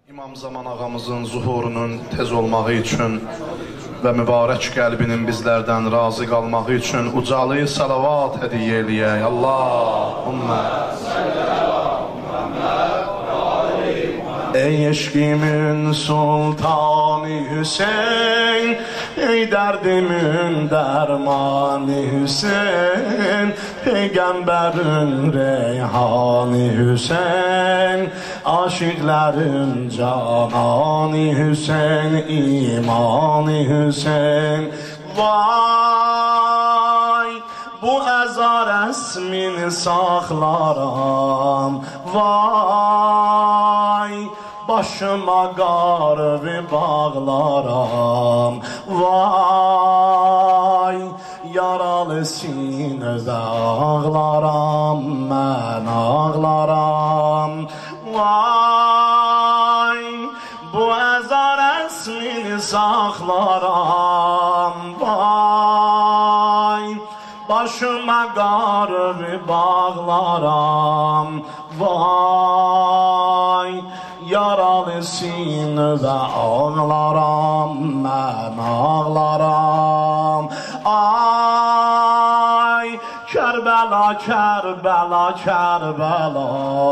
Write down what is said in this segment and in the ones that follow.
İmam Zaman ağamızın zuhurunun tez olmağı üçün və mübarək qəlbinin bizlərdən razı qalmağı üçün ucalı salavat hədiyyə eləyək. Allahümmə ey eşkimin sultanı Hüseyin, ey derdimin dermanı Hüseyin, peygamberin reyhanı Hüseyin, aşıkların cananı Hüseyin, imanı Hüseyin. Vay bu əzar əsmini saxlaram, vay başıma qarı bağlaram, vay yaralı sinədə ağlaram, mən ağlaram, vay bu əzar əsmini saxlaram, vay başıma qarı bağlaram, vay yaralı sinədə ağlaram, mən ağlaram. Ay Kərbəla, Kərbəla, Kərbəla,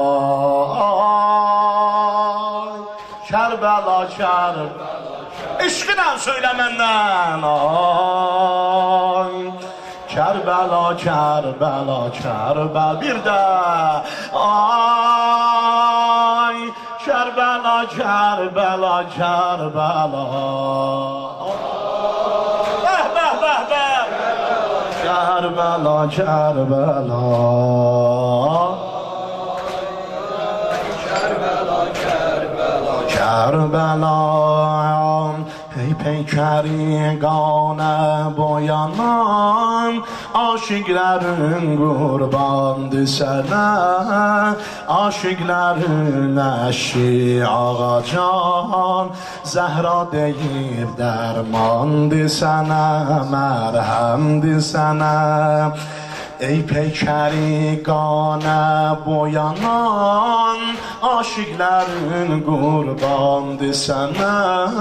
ay Kərbəla, Kərbəla, eşqinlə söylə məndən. Ay Kərbəla, Kərbəla, Kərbəla, bir də ay Kərbəla, Kərbəla, Kərbəla, bəh, bəh, bəh, bəh, Kərbəla, Kərbəla, Kərbəla, Kərbəla, Kərbəla. Ey peykəriqanə boyanan, aşıqlərin qurbandı sənə, aşıqlərin əşi ağacan, Zəhra deyir dərmandı sənə, mərhəmdi sənə. Ey peykəriqanə boyanan, aşıqlərin qurbandı sənə,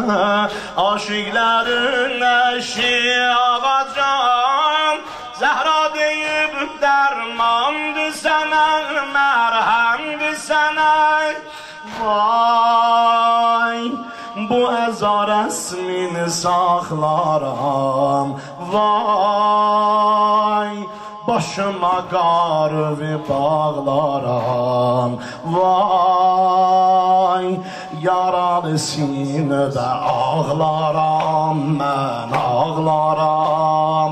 aşıqlərin əşi ağacan, Zəhra deyib dərmandı sənə, mərhəmdi sənə. Vay bu əzar əsmini saxlaram, vay başıma qarı bağlaram, vay yaralı sinədə ağlaram, mən ağlaram.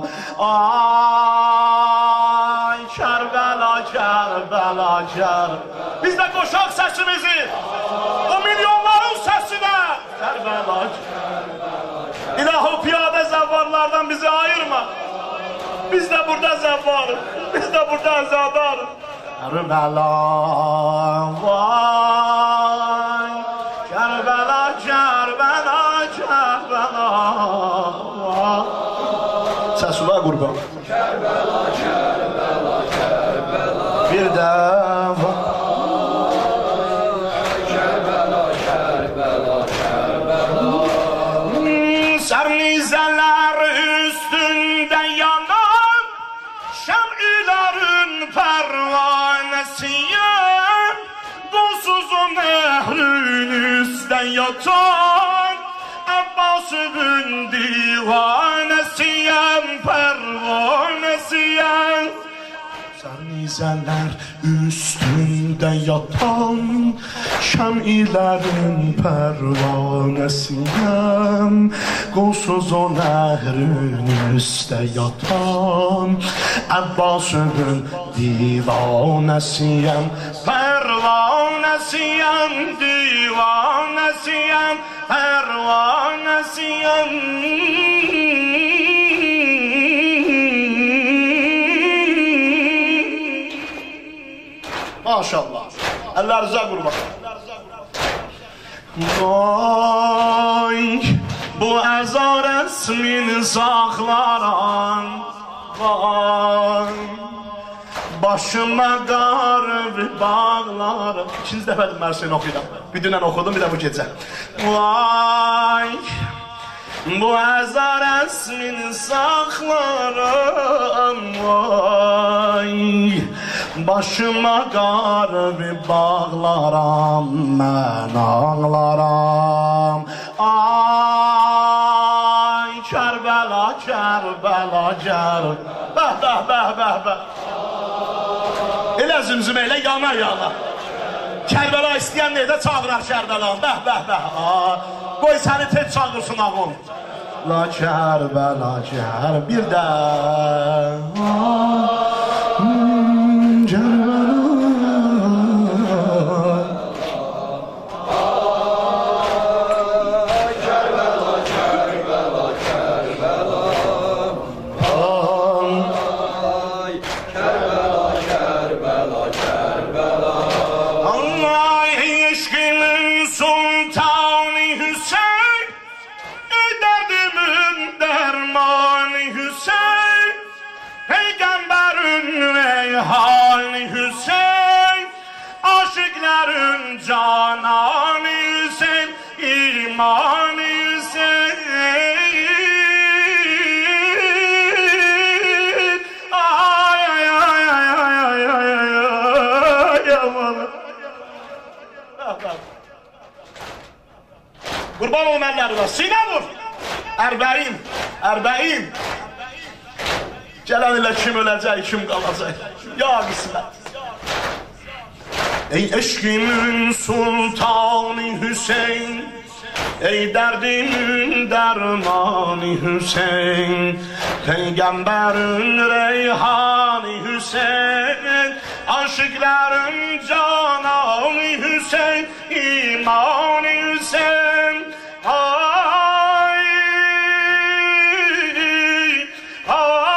Ay Kərbəla, Kərbəla, Kərbəla, biz də qoşaq səsimizi o milyonların səsinə. Kərbəla, Kərbəla, İlahi piyadə zəvvarlardan bizi ayırma. Biz de burada zəvvarıq, biz de burada əzadarıq. Kərbəla, vay Kərbəla, Kərbəla, Kərbəla, səs ula qurban. Kərbəla, Kərbəla, Kərbəla, bir də Kərbəla, Kərbəla, Kərbəla. Sərnizələr üstündə yanan, şəm'ilərin pərvanəsiyəm, qulsuz o nəhrin üstə yatan, Əbbasın divanəsiyəm, pərvanəsiyəm. Sərnizələr üstündə yatan, şəm'ilərin pərvanəsiyəm, qulsuz o nəhrin üstə yatan, Əbbasın divanəsiyəm, pərvanəsiyəm, divanəsiyəm, pərvanəsiyəm. Maşallah. Əllərinizə qurban. Vay bu əzar əsmini saxlaram, vay Başıma qarı bağlarım. İkinci dəfədir mən seni oxuyuram. Bir dünən oxudum, bir də bu gecə. Vay, bu əzar əsmini saxlarım. Vay, başıma qarı bağlaram, mən ağlaram. Ay, Kərbəla, Kərbəla, Kərbəla. Bəh, bəh, bəh, bəh, bəh. Elə zümzümə ilə yana yana. Kərbəla istəyən neydə çağırar Kərbəla. Bəh, bəh, bəh. Qoy səni tez çağırsın ağım. La Kərbəla, Kərbəla. Bir də. Canan Hüseyin, İman Hüseyin. Ay, ay, ay, ay, ay, ay, ay, ay, aman. Qurban olum əllərinə, sinə vur. Ərbəin, ərbəin. Gələn ilə kim öləcək, kim qalacaq. Ya qismət. Ey eşkimin sultanı Hüseyin, ey derdimin dermanı Hüseyin, Peygamberin reyhanı Hüseyin, aşıkların cananı Hüseyin, imanı Hüseyin. Ay, ay.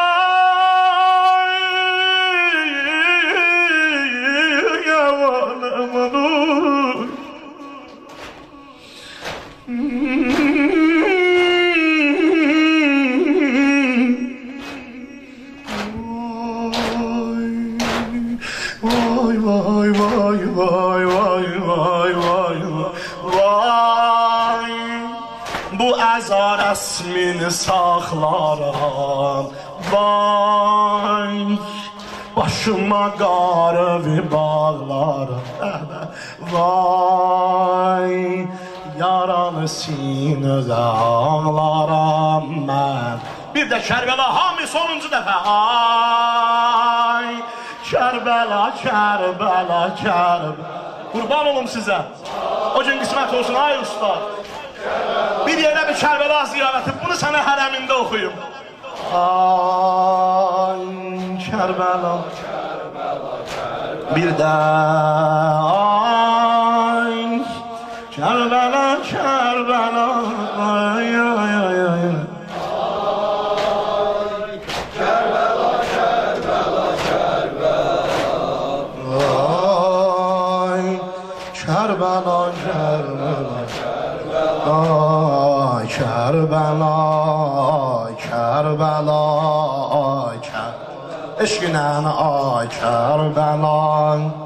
Resmini saxlaram, vay, başıma qarı bağlaram, vay, yaralı sinədə ağlaram mən. Bir də Kərbəla, hamı sonuncu dəfə. Ay, Kərbəla, Kərbəla, Kərbəla. Qurban olum sizə. O gün qismət olsun, ay usta. Bir yerə bir Kərbəla ziyarəti, bunu sənə hərəmində oxuyum. Ay, Kərbəla, bir də ay, Kərbəla, Kərbəla, ay, ay, ay, ay. Kərbəla, Kərbəla, Kərbəla, ay, Kərbəla, Kərbəla. Ay Kərbəla, Kərbəla, ay Kərbəla, eşqinən ay Kərbəla.